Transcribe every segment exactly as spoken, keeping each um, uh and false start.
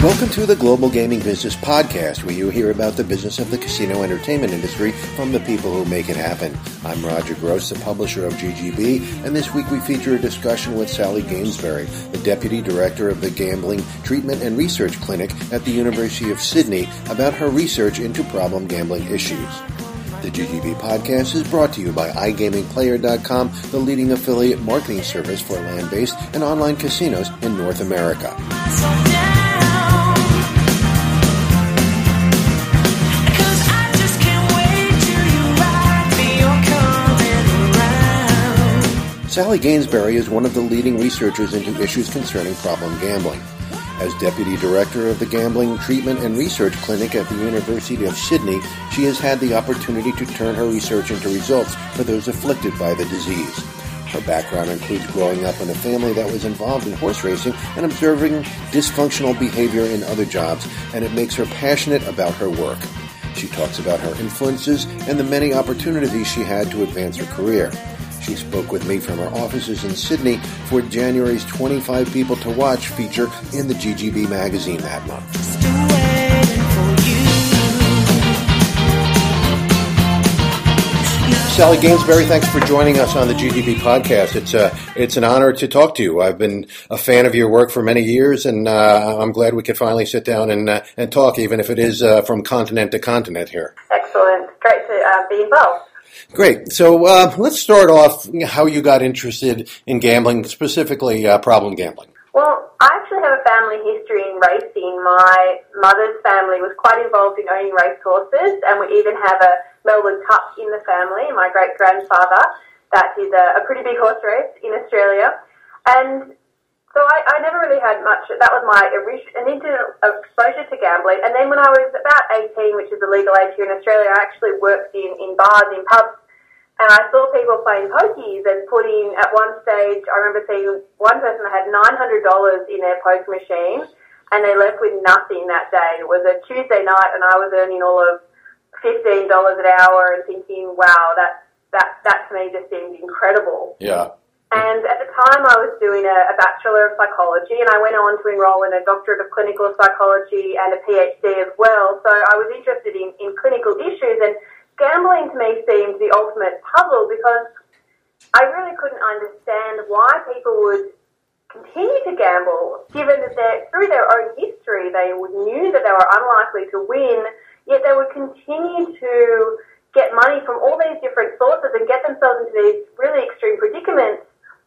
Welcome to the Global Gaming Business Podcast, where you hear about the business of the casino entertainment industry from the people who make it happen. I'm Roger Gross, the publisher of G G B, and this week we feature a discussion with Sally Gainsbury, the Deputy Director of the Gambling Treatment and Research Clinic at the University of Sydney, about her research into problem gambling issues. The G G B podcast is brought to you by i gaming player dot com, the leading affiliate marketing service for land-based and online casinos in North America. Sally Gainsbury is one of the leading researchers into issues concerning problem gambling. As Deputy Director of the Gambling Treatment and Research Clinic at the University of Sydney, she has had the opportunity to turn her research into results for those afflicted by the disease. Her background includes growing up in a family that was involved in horse racing and observing dysfunctional behavior in other jobs, and it makes her passionate about her work. She talks about her influences and the many opportunities she had to advance her career. She spoke with me from her offices in Sydney for January's twenty-five People to Watch feature in the G G B magazine that month. Sally Gainsbury, thanks for joining us on the G G B podcast. It's a, it's an honor to talk to you. I've been a fan of your work for many years, and uh, I'm glad we could finally sit down and uh, and talk, even if it is uh, from continent to continent here. Excellent. Great to uh, be involved. Great. So uh, let's start off how you got interested in gambling, specifically uh, problem gambling. Well, I actually have a family history in racing. My mother's family was quite involved in owning racehorses, and we even have a Melbourne Cup in the family. My great-grandfather, that is a, a pretty big horse race in Australia. And so I, I never really had much. That was my initial exposure to gambling. And then when I was about eighteen, which is the legal age here in Australia, I actually worked in, in bars, in pubs, and I saw people playing pokies and putting, at one stage, I remember seeing one person that had nine hundred dollars in their poker machine, and they left with nothing that day. It was a Tuesday night, and I was earning all of fifteen dollars an hour and thinking, wow, that, that, that to me just seemed incredible. Yeah. And at the time, I was doing a, a Bachelor of Psychology, and I went on to enroll in a Doctorate of Clinical Psychology and a PhD as well. So I was interested in, in clinical issues, and gambling to me seemed the ultimate puzzle because I really couldn't understand why people would continue to gamble, given that they're, through their own history, they knew that they were unlikely to win, yet they would continue to get money from all these different sources and get themselves into these really extreme predicaments.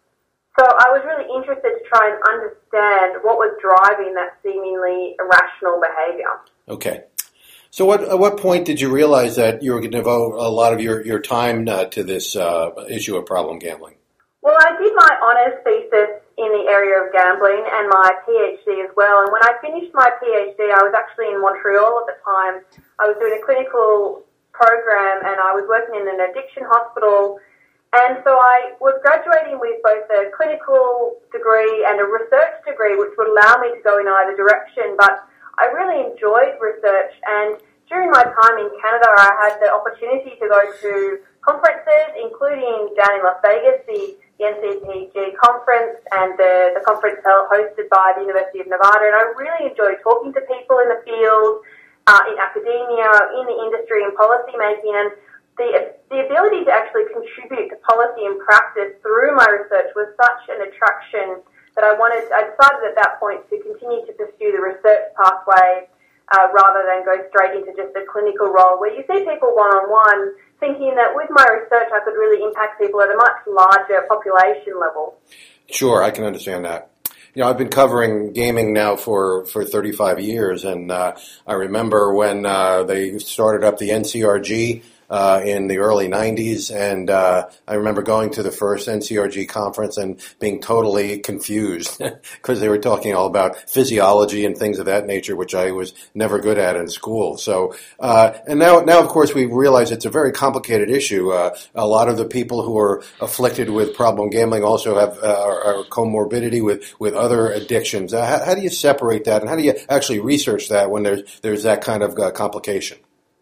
So I was really interested to try and understand what was driving that seemingly irrational behaviour. Okay. So what, at what point did you realize that you were going to devote a lot of your, your time uh, to this uh, issue of problem gambling? Well, I did my honours thesis in the area of gambling and my PhD as well. And when I finished my PhD, I was actually in Montreal at the time. I was doing a clinical program and I was working in an addiction hospital. And so I was graduating with both a clinical degree and a research degree, which would allow me to go in either direction. But I really enjoyed research, and during my time in Canada, I had the opportunity to go to conferences, including down in Las Vegas, the, the N C P G conference and the, the conference hosted by the University of Nevada. And I really enjoyed talking to people in the field, uh, in academia, in the industry, and policy making. And The, the ability to actually contribute to policy and practice through my research was such an attraction that I wanted, I decided at that point to continue to pursue the research pathway uh, rather than go straight into just a clinical role where you see people one-on-one thinking that with my research I could really impact people at a much larger population level. Sure, I can understand that. You know, I've been covering gaming now for, for thirty-five years, and uh, I remember when uh, they started up the N C R G uh, in the early nineties, and uh, I remember going to the first N C R G conference and being totally confused because they were talking all about physiology and things of that nature, which I was never good at in school. So, uh, and now, now of course, we realize it's a very complicated issue. Uh, a lot of the people who are afflicted with problem gambling also have uh, are, are comorbidity with, with other addictions. Uh, how, how do you separate that, and how do you actually research that when there's there's that kind of uh, complication?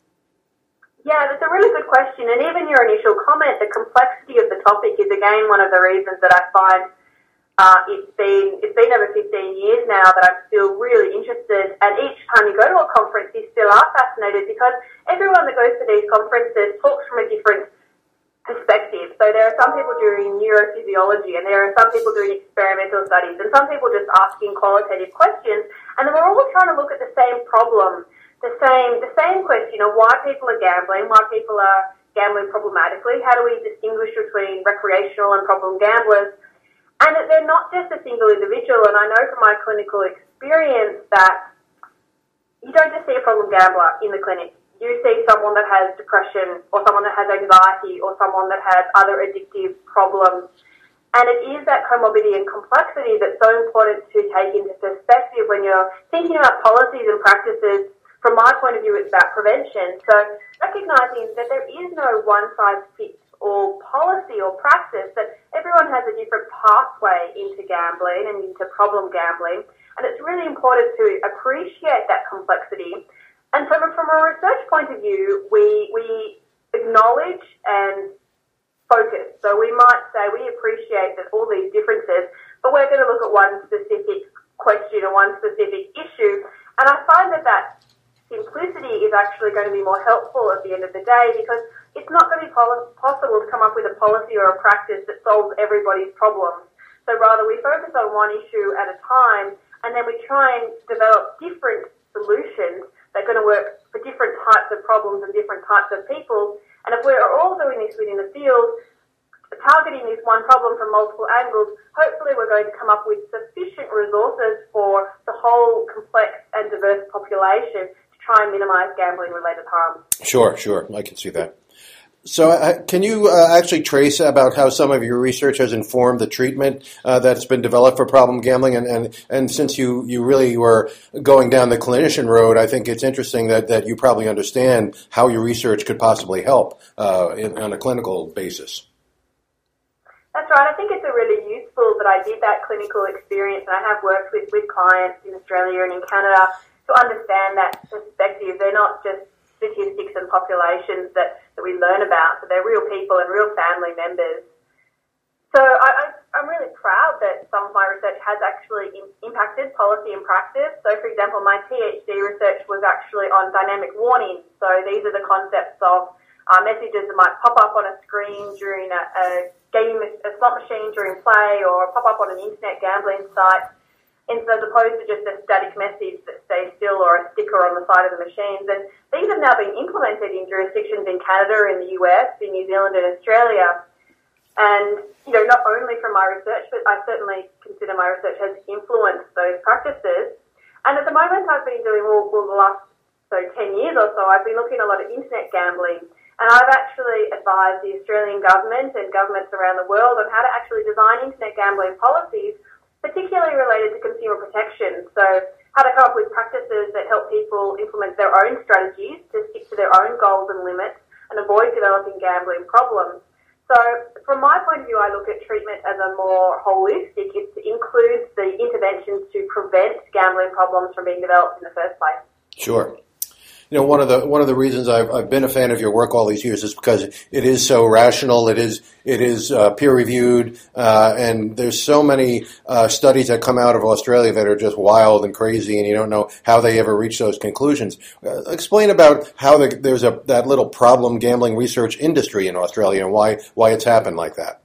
Yeah, that's a really good question. And even your initial comment, the complexity of the topic is, again, one of the reasons that I find Uh, it's been it's been over fifteen years now that I'm still really interested, and each time you go to a conference, you still are fascinated because everyone that goes to these conferences talks from a different perspective. So there are some people doing neurophysiology, and there are some people doing experimental studies, and some people just asking qualitative questions, and then we're all trying to look at the same problem, the same the same question of why people are gambling, why people are gambling problematically, how do we distinguish between recreational and problem gamblers. And they're not just a single individual, and I know from my clinical experience that you don't just see a problem gambler in the clinic. You see someone that has depression, or someone that has anxiety, or someone that has other addictive problems. And it is that comorbidity and complexity that's so important to take into perspective when you're thinking about policies and practices. From my point of view, it's about prevention. So recognising that there is no one-size-fits or policy or practice, that everyone has a different pathway into gambling and into problem gambling, and it's really important to appreciate that complexity. And from a, from a research point of view, we we acknowledge and focus. So we might say we appreciate that all these differences, but we're going to look at one specific question or one specific issue, and I find that that simplicity is actually going to be more helpful at the end of the day, because it's not going to be possible to come up with a policy or a practice that solves everybody's problems. So rather we focus on one issue at a time, and then we try and develop different solutions that are going to work for different types of problems and different types of people. And if we're all doing this within the field, targeting this one problem from multiple angles, hopefully we're going to come up with sufficient resources for the whole complex and diverse population to try and minimise gambling-related harm. Sure, sure. I can see that. So uh, can you uh, actually trace about how some of your research has informed the treatment uh, that's been developed for problem gambling? And, and, and since you, you really were going down the clinician road, I think it's interesting that, that you probably understand how your research could possibly help uh, in, on a clinical basis. That's right. I think it's a really useful that I did that clinical experience, and I have worked with, with clients in Australia and in Canada to understand that perspective. They're not just statistics and populations that, that we learn about, so they're real people and real family members. So I, I'm really proud that some of my research has actually in, impacted policy and practice. So, for example, my PhD research was actually on dynamic warning. So these are the concepts of uh, messages that might pop up on a screen during a, a game, a slot machine during play, or pop up on an internet gambling site, and so as opposed to just a static message that stays still or a sticker on the side of the machines. And these have now been implemented in jurisdictions in Canada, in the U S, in New Zealand and Australia. And, you know, not only from my research, but I certainly consider my research has influenced those practices. And at the moment I've been doing, well, well the last, so ten years or so, I've been looking at a lot of internet gambling. And I've actually advised the Australian government and governments around the world on how to actually design internet gambling policies, particularly related to consumer protection. So how to come up with practices that help people implement their own strategies to stick to their own goals and limits and avoid developing gambling problems. So from my point of view, I look at treatment as a more holistic. It includes the interventions to prevent gambling problems from being developed in the first place. Sure. You know, one of the one of the reasons I've, I've been a fan of your work all these years is because it is so rational. It is it is uh, peer reviewed, uh, and there's so many uh, studies that come out of Australia that are just wild and crazy, and you don't know how they ever reach those conclusions. Uh, explain about how the, there's a that little problem gambling research industry in Australia and why why it's happened like that.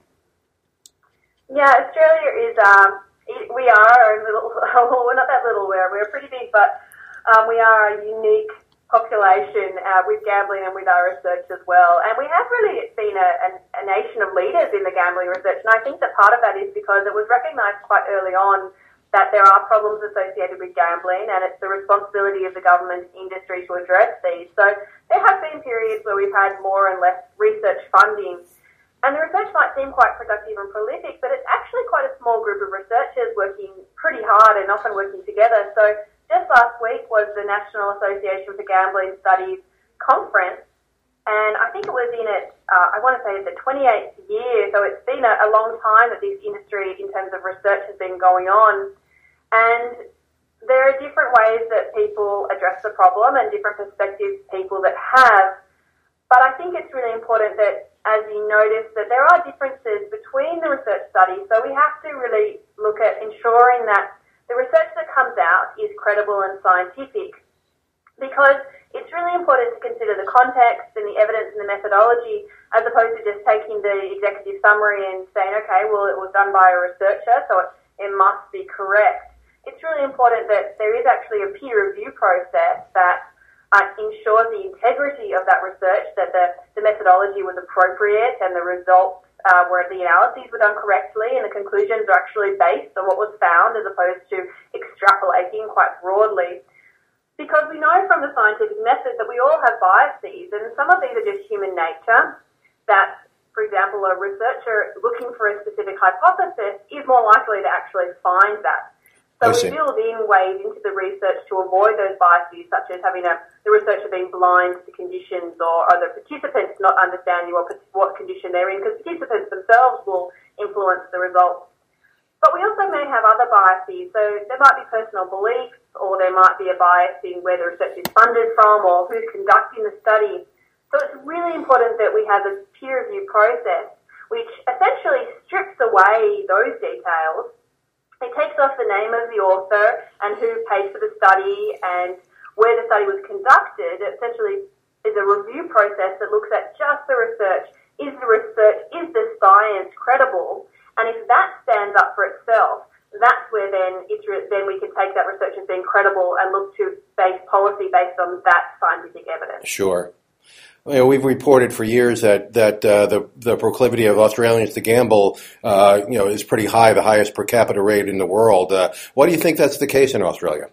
Yeah, Australia is um, we are a little. Well, we're not that little. We're we're pretty big, but um, we are a unique population uh, with gambling and with our research as well. And we have really been a, a, a nation of leaders in the gambling research, and I think that part of that is because it was recognised quite early on that there are problems associated with gambling, and it's the responsibility of the government industry to address these. So there have been periods where we've had more and less research funding, and the research might seem quite productive and prolific, but it's actually quite a small group of researchers working pretty hard and often working together. So just last week was the National Association for Gambling Studies conference, and I think it was in its, uh, I want to say the twenty-eighth year, so it's been a, a long time that this industry in terms of research has been going on. And there are different ways that people address the problem and different perspectives people that have, but I think it's really important that, as you notice, that there are differences between the research studies, so we have to really look at ensuring that the research that comes out is credible and scientific, because it's really important to consider the context and the evidence and the methodology, as opposed to just taking the executive summary and saying, okay, well, it was done by a researcher, so it, it must be correct. It's really important that there is actually a peer review process that uh, ensures the integrity of that research, that the, the methodology was appropriate and the results uh, were, the analyses were done correctly and the conclusions are actually based on what was found, as opposed to extrapolating quite broadly. Because we know from the scientific method that we all have biases, and some of these are just human nature, that, for example, a researcher looking for a specific hypothesis is more likely to actually find that. So we build in ways into the research to avoid those biases, such as having a, the researcher being blind to conditions, or, or the participants not understanding what, what condition they're in, because participants themselves will influence the results. But we also may have other biases. So there might be personal beliefs, or there might be a bias in where the research is funded from, or who's conducting the study. So it's really important that we have this peer review process, which essentially strips away those details. It takes off the name of the author and who paid for the study and where the study was conducted. It essentially is a review process that looks at just the research. Is the research, is the science credible? And if that stands up for itself, that's where then it's re- then we can take that research as being credible and look to base policy based on that scientific evidence. Sure. You know, we've reported for years that that uh, the the proclivity of Australians to gamble, uh, you know, is pretty high, the highest per capita rate in the world. Uh, why do you think that's the case in Australia?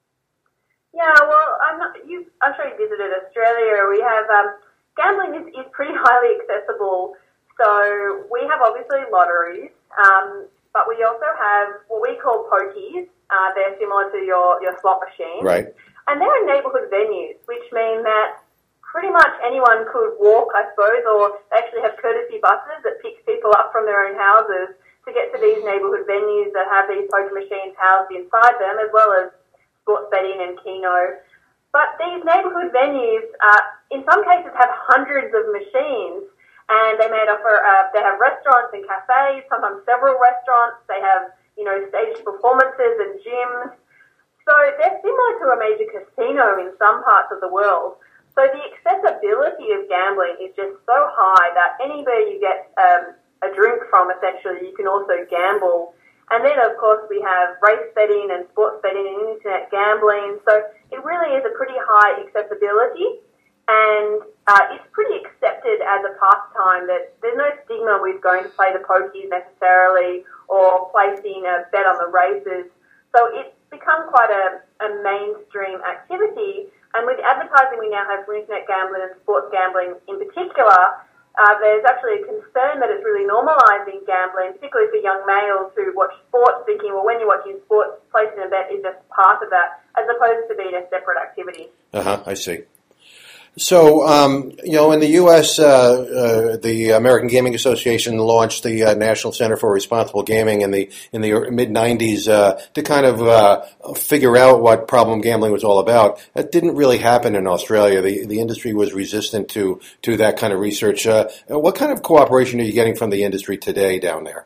Yeah, well, I'm not. You, I'm sure you visited Australia. We have um, gambling is, is pretty highly accessible. So we have obviously lotteries, um, but we also have what we call pokies. Uh, they're similar to your, your slot machine. Right. And they're in neighbourhood venues, which mean that pretty much anyone could walk, I suppose, or they actually have courtesy buses that pick people up from their own houses to get to these neighbourhood venues that have these poker machines housed inside them, as well as sports betting and keno. But these neighbourhood venues, uh, in some cases, have hundreds of machines, and they may offer. Uh, they have restaurants and cafes, sometimes several restaurants. They have, you know, staged performances and gyms. So they're similar to a major casino in some parts of the world. So the accessibility of gambling is just so high that anywhere you get um, a drink from, essentially, you can also gamble. And then, of course, we have race betting and sports betting and internet gambling. So it really is a pretty high accessibility, and uh, it's pretty accepted as a pastime. That there's no stigma with going to play the pokies necessarily or placing a bet on the races. So it's become quite a, a mainstream activity. And with advertising we now have for internet gambling and sports gambling in particular, uh, there's actually a concern that it's really normalising gambling, particularly for young males who watch sports, thinking, well, when you're watching sports, placing a bet is just part of that, as opposed to being a separate activity. Uh-huh, I see. So, um, you know, in the U S, uh, uh, the American Gaming Association launched the uh, National Center for Responsible Gaming in the in the mid nineties uh, to kind of uh, figure out what problem gambling was all about. That didn't really happen in Australia. The the industry was resistant to to that kind of research. Uh, what kind of cooperation are you getting from the industry today down there?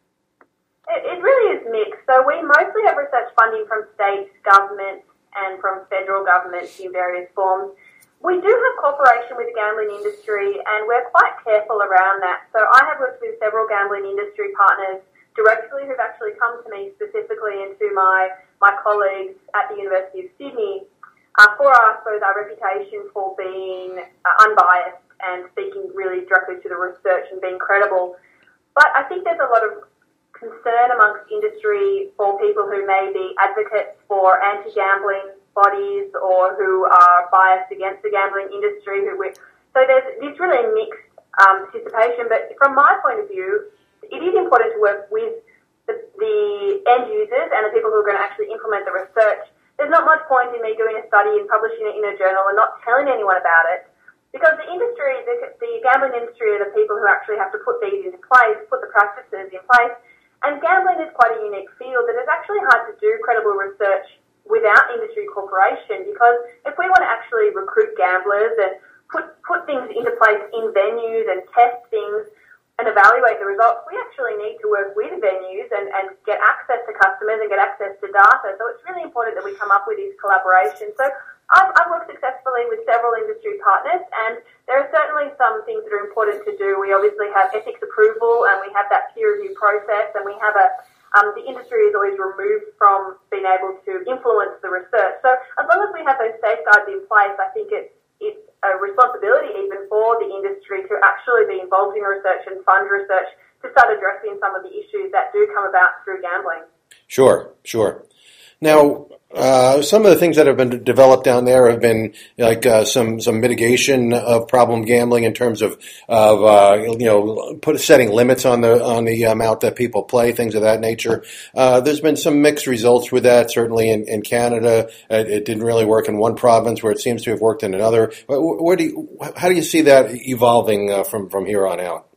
It, it really is mixed. So we mostly have research funding from state governments and from federal governments in various forms. We do have cooperation with the gambling industry, and we're quite careful around that. So I have worked with several gambling industry partners directly who've actually come to me specifically and to my, my colleagues at the University of Sydney uh, for, I suppose, our reputation for being uh, unbiased and speaking really directly to the research and being credible. But I think there's a lot of concern amongst industry for people who may be advocates for anti-gambling bodies or who are biased against the gambling industry. Who we, so there's this really mixed um, participation. But from my point of view, it is important to work with the, the end users and the people who are going to actually implement the research. There's not much point in me doing a study and publishing it in a journal and not telling anyone about it, because the industry, the, the gambling industry, are the people who actually have to put these into place, put the practices in place. And gambling is quite a unique field that is actually hard to do credible research without industry cooperation, because if we want to actually recruit gamblers and put put things into place in venues and test things, and evaluate the results, we actually need to work with venues and, and get access to customers and get access to data. So it's really important that we come up with these collaborations. So I've, I've worked successfully with several industry partners, and there are certainly some things that are important to do. We obviously have ethics approval, and we have that peer review process, and we have a um, the industry is always removed from being able to influence the research. So as long as we have those safeguards in place, I think it's it's a responsibility even for the industry to actually be involved in research and fund research to start addressing some of the issues that do come about through gambling. Sure, sure. Now, uh, some of the things that have been developed down there have been like uh, some some mitigation of problem gambling in terms of of uh, you know put setting limits on the on the amount that people play, things of that nature. Uh, there's been some mixed results with that. Certainly in, in Canada, it, it didn't really work in one province, where it seems to have worked in another. Where do you, how do you see that evolving uh, from from here on out?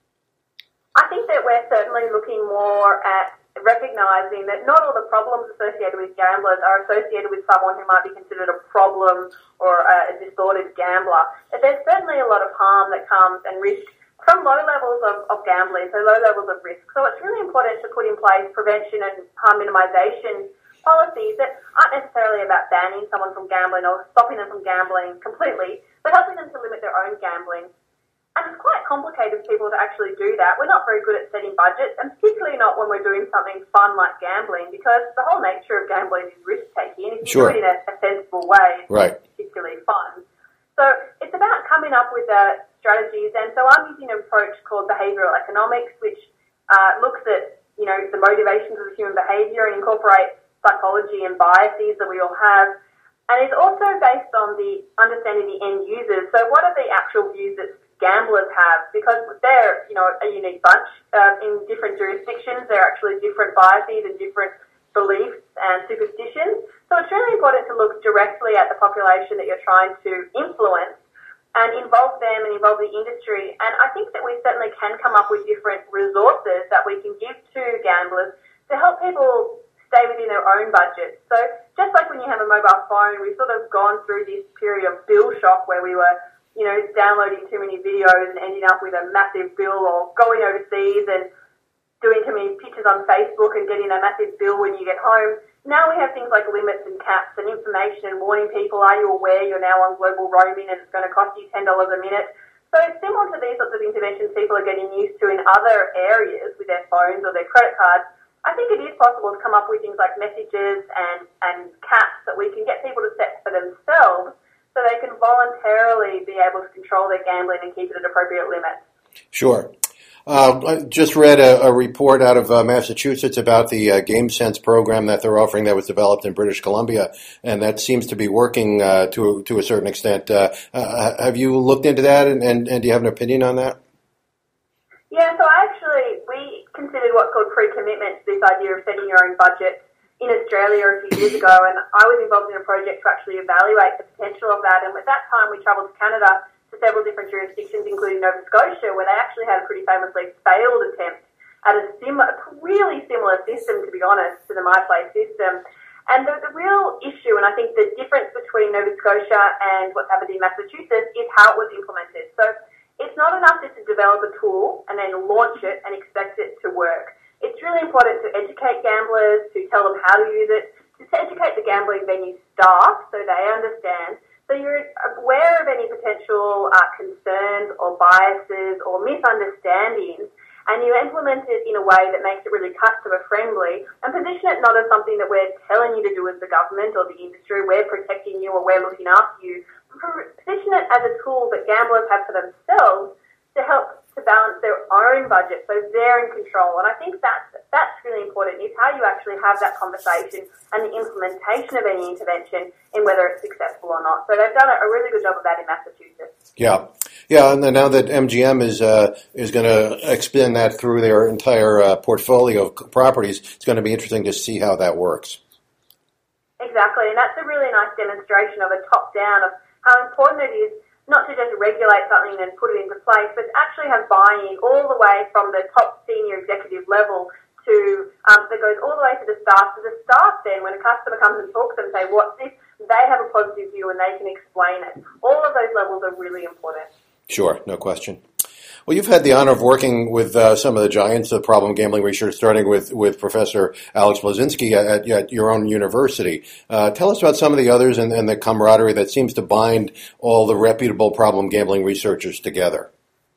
I think that we're certainly looking more at recognising that not all the problems associated with gamblers are associated with someone who might be considered a problem or a disordered gambler. But there's certainly a lot of harm that comes and risk from low levels of, of gambling, so low levels of risk. So it's really important to put in place prevention and harm minimisation policies that aren't necessarily about banning someone from gambling or stopping them from gambling completely, but helping them to limit their own gambling. And it's quite complicated for people to actually do that. We're not very good at setting budgets, and particularly not when we're doing something fun like gambling, because the whole nature of gambling is risk-taking, and if you Sure. do it in a, a sensible way, it's right. not particularly fun. So it's about coming up with uh, strategies, and so I'm using an approach called behavioural economics, which uh, looks at, you know, the motivations of human behaviour and incorporates psychology and biases that we all have. And it's also based on the understanding the end users. So what are the actual views that gamblers have? Because they're, you know, a unique bunch um, in different jurisdictions. There are actually different biases and different beliefs and superstitions. So it's really important to look directly at the population that you're trying to influence and involve them and involve the industry. And I think that we certainly can come up with different resources that we can give to gamblers to help people stay within their own budget. So just like when you have a mobile phone, we've sort of gone through this period of bill shock where we were, you know, downloading too many videos and ending up with a massive bill, or going overseas and doing too many pictures on Facebook and getting a massive bill when you get home. Now we have things like limits and caps and information and warning people, are you aware you're now on global roaming and it's going to cost you ten dollars a minute? So similar to these sorts of interventions people are getting used to in other areas with their phones or their credit cards, I think it is possible to come up with things like messages and, and caps that we can get people to set for themselves so they can voluntarily be able to control their gambling and keep it at appropriate limits. Sure. Uh, I just read a, a report out of uh, Massachusetts about the uh, GameSense program that they're offering that was developed in British Columbia, and that seems to be working uh, to to a certain extent. Uh, uh, have you looked into that, and, and, and do you have an opinion on that? Yeah, so actually we considered what's called pre-commitment to this idea of setting your own budget in Australia a few years ago, and I was involved in a project to actually evaluate the potential of that. And at that time we travelled to Canada to several different jurisdictions, including Nova Scotia, where they actually had a pretty famously failed attempt at a similar, really similar system, to be honest, to the MyPlay system. And the, the real issue, and I think the difference between Nova Scotia and what's happened in Massachusetts, is how it was implemented. So it's not enough just to develop a tool and then launch it and expect it to work. It's really important to educate gamblers, to tell them how to use it, to educate the gambling venue staff so they understand, so you're aware of any potential uh, concerns or biases or misunderstandings, and you implement it in a way that makes it really customer friendly, and position it not as something that we're telling you to do as the government or the industry, we're protecting you or we're looking after you. Position it as a tool that gamblers have for themselves to help to balance their own budget, so they're in control. And I think that's, that's really important, is how you actually have that conversation and the implementation of any intervention in whether it's successful or not. So they've done a really good job of that in Massachusetts. Yeah. Yeah, and then now that M G M is uh, is going to expand that through their entire uh, portfolio of properties, it's going to be interesting to see how that works. Exactly, and that's a really nice demonstration of a top-down of how important it is not to just regulate something and put it into place, but to actually have buy-in all the way from the top senior executive level to, um, that goes all the way to the staff. So the staff then, when a customer comes and talks to them and say, what's this? They have a positive view and they can explain it. All of those levels are really important. Sure, no question. Well, you've had the honor of working with uh, some of the giants of problem gambling research, starting with, with Professor Alex Blazinski at, at your own university. Uh, tell us about some of the others and, and the camaraderie that seems to bind all the reputable problem gambling researchers together.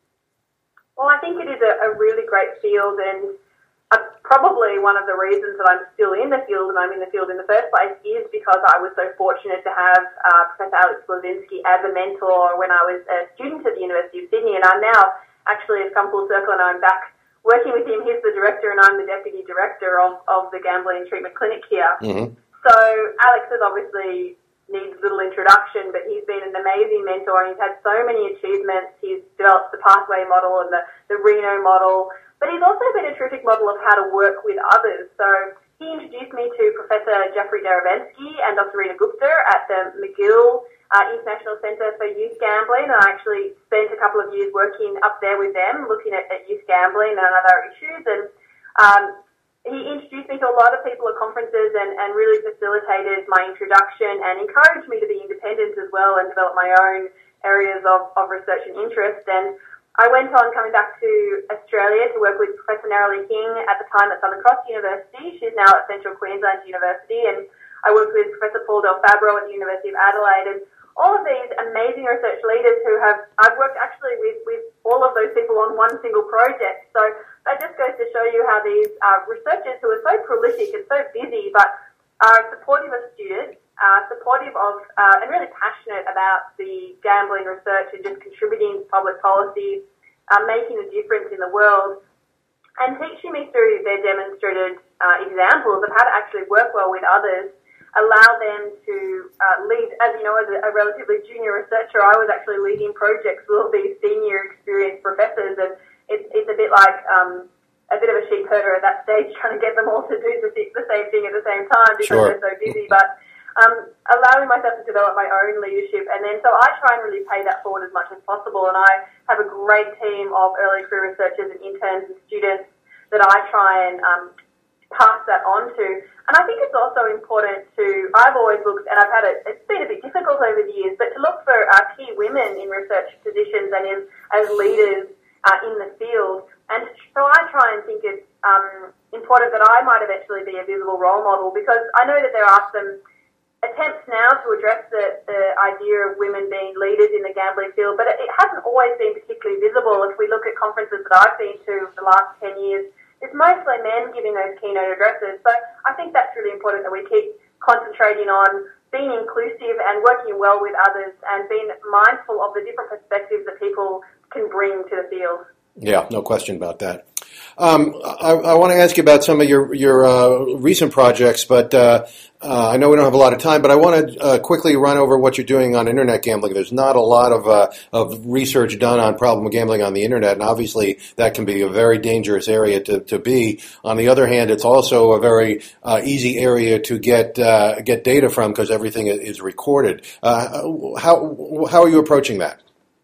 Well, I think it is a, a really great field, and uh, probably one of the reasons that I'm still in the field and I'm in the field in the first place is because I was so fortunate to have uh, Professor Alex Blazinski as a mentor when I was a student at the University of Sydney, and I'm now actually have come full circle and I'm back working with him. He's the director and I'm the deputy director of, of the Gambling Treatment Clinic here. Mm-hmm. So Alex is obviously needs little introduction, but he's been an amazing mentor and he's had so many achievements. He's developed the pathway model and the, the Reno model, but he's also been a terrific model of how to work with others. So he introduced me to Professor Jeffrey Darabensky and Doctor Rita Gupta at the McGill uh, International Centre for Youth Gambling, and I actually spent a couple of years working up there with them, looking at, at youth gambling and other issues. And um, he introduced me to a lot of people at conferences and, and really facilitated my introduction and encouraged me to be independent as well and develop my own areas of, of research and interest. And I went on coming back to Australia to work with Professor Narrowly King at the time at Southern Cross University. She's now at Central Queensland University. And I worked with Professor Paul Del Fabro at the University of Adelaide. And all of these amazing research leaders who have, I've worked actually with, with all of those people on one single project. So that just goes to show you how these uh, researchers who are so prolific and so busy, but are supportive of students, uh, supportive of, uh, and really passionate about the gambling research and just contributing to public policy, uh, making a difference in the world, and teaching me through their demonstrated uh, examples of how to actually work well with others, allow them to uh, lead. As you know, as a, a relatively junior researcher, I was actually leading projects with all these senior experienced professors, and it's, it's a bit like um, a bit of a sheep herder at that stage, trying to get them all to do the, the same thing at the same time because Sure. they're so busy. But um, allowing myself to develop my own leadership, and then so I try and really pay that forward as much as possible. And I have a great team of early career researchers and interns and students that I try and um, pass that on to. And I think it's also important to, I've always looked, and I've had it, it's been a bit difficult over the years, but to look for uh, key women in research positions and in, as leaders uh, in the field. And so I try and think it's um, important that I might eventually be a visible role model, because I know that there are some attempts now to address the, the idea of women being leaders in the gambling field, but it, it hasn't always been particularly visible. If we look at conferences that I've been to the last ten years, it's mostly men giving those keynote addresses. So I think that's really important that we keep concentrating on being inclusive and working well with others and being mindful of the different perspectives that people can bring to the field. Yeah, no question about that. Um, I, I want to ask you about some of your your uh, recent projects, but uh, uh, I know we don't have a lot of time. But I want to uh, quickly run over what you're doing on internet gambling. There's not a lot of uh, of research done on problem gambling on the internet, and obviously that can be a very dangerous area to, to be. On the other hand, it's also a very uh, easy area to get uh, get data from because everything is recorded. Uh, how how are you approaching that?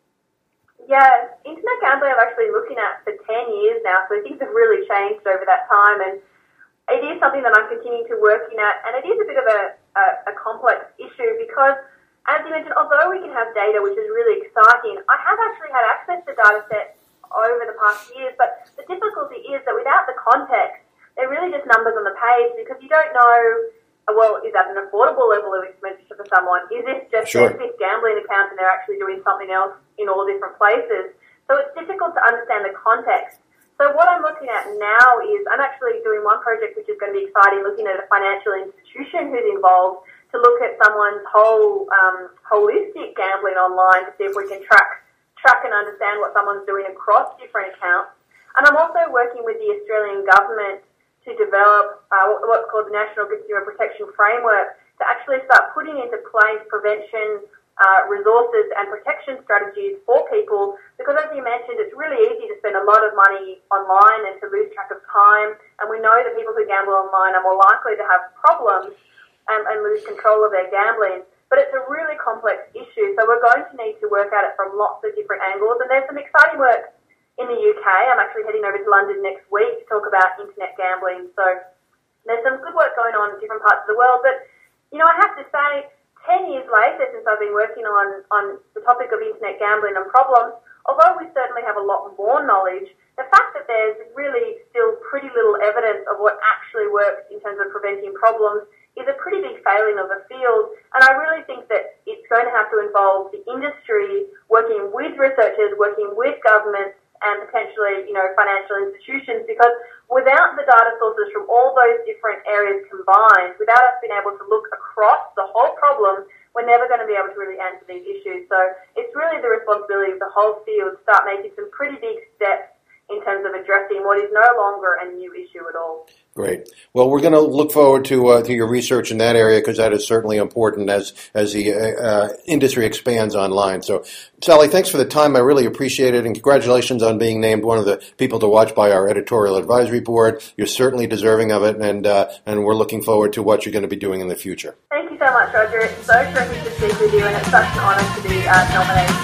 Yeah, internet gambling I've actually been looking at for ten years now, so things have really changed over that time, and it is something that I'm continuing to working at, and it is a bit of a, a, a complex issue because, as you mentioned, although we can have data, which is really exciting, I have actually had access to data sets over the past years, but the difficulty is that without the context, they're really just numbers on the page because you don't know, well, is that an affordable level of expenditure for someone? Is this just Sure. a fifth gambling account and they're actually doing something else in all different places? So it's difficult to understand the context. So what I'm looking at now is I'm actually doing one project which is going to be exciting, looking at a financial institution who's involved to look at someone's whole um, holistic gambling online to see if we can track track and understand what someone's doing across different accounts. And I'm also working with the Australian government to develop uh, what's called the National Consumer Protection Framework to actually start putting into place prevention uh, resources and protection strategies for people, because as you mentioned, it's really easy to spend a lot of money online and to lose track of time, and we know that people who gamble online are more likely to have problems and, and lose control of their gambling. But it's a really complex issue, so we're going to need to work at it from lots of different angles, and there's some exciting work in the U K. I'm actually heading over to London next week to talk about internet gambling. So there's some good work going on in different parts of the world. But, you know, I have to say, ten years later since I've been working on, on the topic of internet gambling and problems, although we certainly have a lot more knowledge, the fact that there's really still pretty little evidence of what actually works in terms of preventing problems is a pretty big failing of the field. And I really think that it's going to have to involve the industry working with researchers, working with governments, and potentially, you know, financial institutions, because without the data sources from all those different areas combined, without us being able to look across the whole problem, we're never going to be able to really answer these issues. So it's really the responsibility of the whole field to start making some pretty big steps in terms of addressing what is no longer a new issue at all. Great. Well, we're going to look forward to uh, to your research in that area, because that is certainly important as as the uh, industry expands online. So, Sally, thanks for the time. I really appreciate it, and congratulations on being named one of the people to watch by our editorial advisory board. You're certainly deserving of it, and uh, and we're looking forward to what you're going to be doing in the future. Thank you so much, Roger. It's so terrific to speak with you, and it's such an honour to be uh, nominated.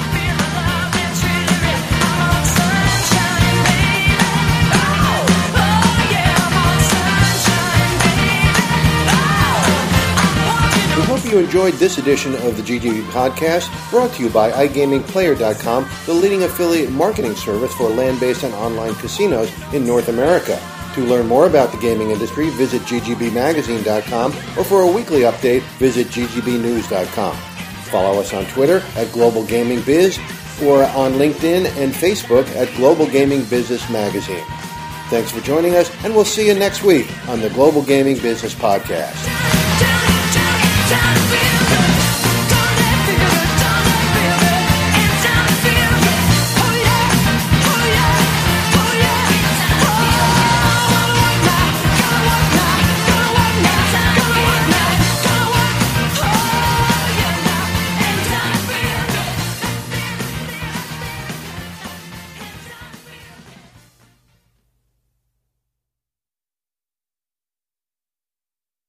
We hope you enjoyed this edition of the G G B podcast, brought to you by i gaming player dot com, the leading affiliate marketing service for land-based and online casinos in North America. To learn more about the gaming industry, visit g g b magazine dot com, or for a weekly update, visit g g b news dot com. Follow us on Twitter at Global Gaming Biz, or on LinkedIn and Facebook at Global Gaming Business Magazine. Thanks for joining us, and we'll see you next week on the Global Gaming Business Podcast. Time.